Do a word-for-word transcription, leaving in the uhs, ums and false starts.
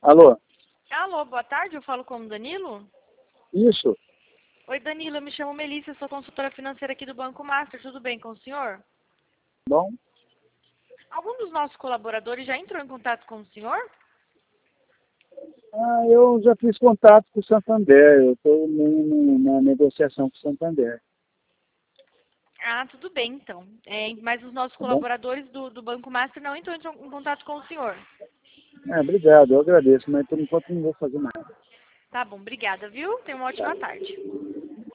Alô? Alô, boa tarde, eu falo com o Danilo? Isso? Oi, Danilo, eu me chamo Melissa, sou consultora financeira aqui do Banco Master, tudo bem com o senhor? Bom? Algum dos nossos colaboradores já entrou em contato com o senhor? Ah, eu já fiz contato com o Santander, eu estou na negociação com o Santander. Ah, tudo bem, então. É, mas os nossos Tá bom? colaboradores do, do Banco Master não entrou em contato com o senhor. É, obrigado, eu agradeço, mas por enquanto não vou fazer nada. Tá bom, obrigada, viu? Tenha uma ótima tarde.